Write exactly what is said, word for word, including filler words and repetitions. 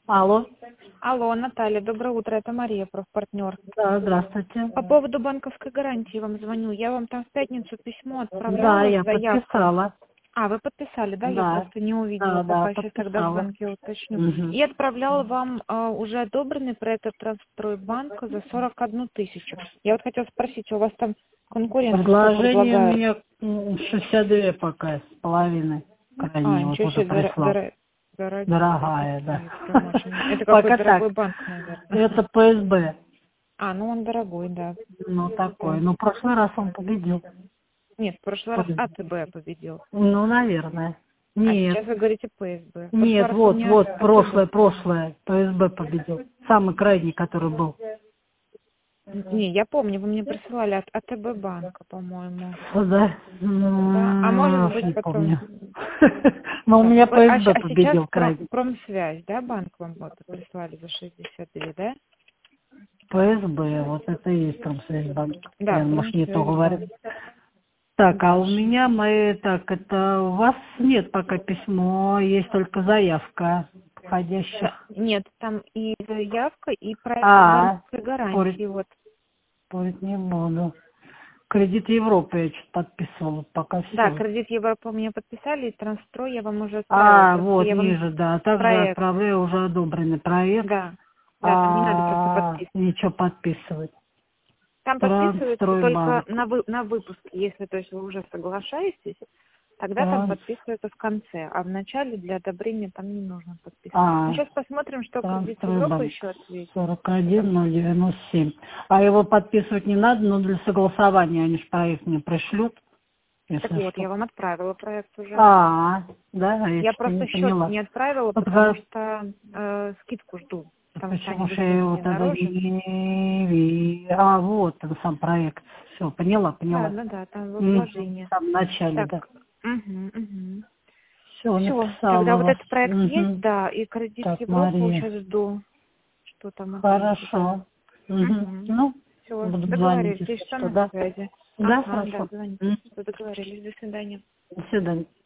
Алло. Алло, Наталья, доброе утро, это Мария, профпартнер. Да, здравствуйте. По поводу банковской гарантии вам звоню. Я вам там в пятницу письмо отправляла. Да, я заявку. подписала. А, вы подписали, да? Я Да. просто не увидела, Да, пока да, сейчас тогда в подписала. звонке уточню. Угу. И отправляла вам э, уже одобренный проект от Трансстройбанка за сорок одну тысячу. Я вот хотела спросить, у вас там конкуренты что Предложение у предлагают? меня м, шестьдесят две пока, с половиной. А, Крайне вот ничего уже себе, дор- прислал. дор- дорогие Дорогая, да. такие, прям очень. Это какой Пока дорогой так. банк, наверное. Это ПСБ. А, ну он дорогой, да. Ну, такой. Ну, в прошлый раз он победил. Нет, в прошлый раз АТБ победил. Ну, наверное. А Нет. сейчас вы говорите ПСБ. В прошлый Нет, раз у вот, меня вот, АТБ. прошлое, прошлое. ПСБ победил. Самый крайний, который был. Не, я помню, вы мне присылали от АТБ банка, по-моему. Да? Да? А может М, быть Не потом... помню. Но у Да. меня Вы- а, щ- ПСБ а сейчас победил про- крайний. промсвязь, да, банк вам вот прислали за шестьдесят две, да? ПСБ, вот это и есть Промсвязьбанк. Да, Я, может, не то говорю. промсвязьбанк. Так, а Да. у меня мы, так, это у вас нет пока письмо, есть только заявка Да, входящих. нет, там и заявка, и проект А, банковской гарантии, спорить, вот. спорить не буду. Кредит Европы я что-то подписывала, пока Да, все. кредит Европа мне подписали, и Трансстрой я вам уже отправила. А, Просто вот, я вам ниже, да. Также проект, отправляю уже одобренный проект. да. Да, там не надо просто А, подписывать. ничего подписывать. Там подписывается только Трансстройбанк. на, вы, на выпуске, если то есть вы уже соглашаетесь, тогда там Транс... подписывается в конце, а в начале для одобрения там не нужно подписывать. Ну, А, сейчас посмотрим, что кредит Европы Трансстройбанк. еще ответит. сорок один ноль девяносто семь. А его подписывать не надо, но для согласования они же проект мне пришлют, Так если вот, что. я вам отправила проект уже. А, да, я Я что-то не просто счет поняла. не отправила, Вот потому как- что э, скидку жду. Там Почему станет же я его гривне тогда дороже. не... ви- А, вот он сам проект. Все, поняла, Да, поняла. да, да, там в М, вложении. В самом начале, Так, да. угу, угу. Все, Все, написала тогда вот вас. этот проект есть, Мгм. да, и кредит Так, Европу Мария. сейчас жду, что там ответит. Хорошо. Угу. Угу. Ну, Все, буду звонить, договорились, если если что, что, на да? связи. Да, Ага, да, хорошо. звоните. М. Все, договорились. До свидания. До свидания.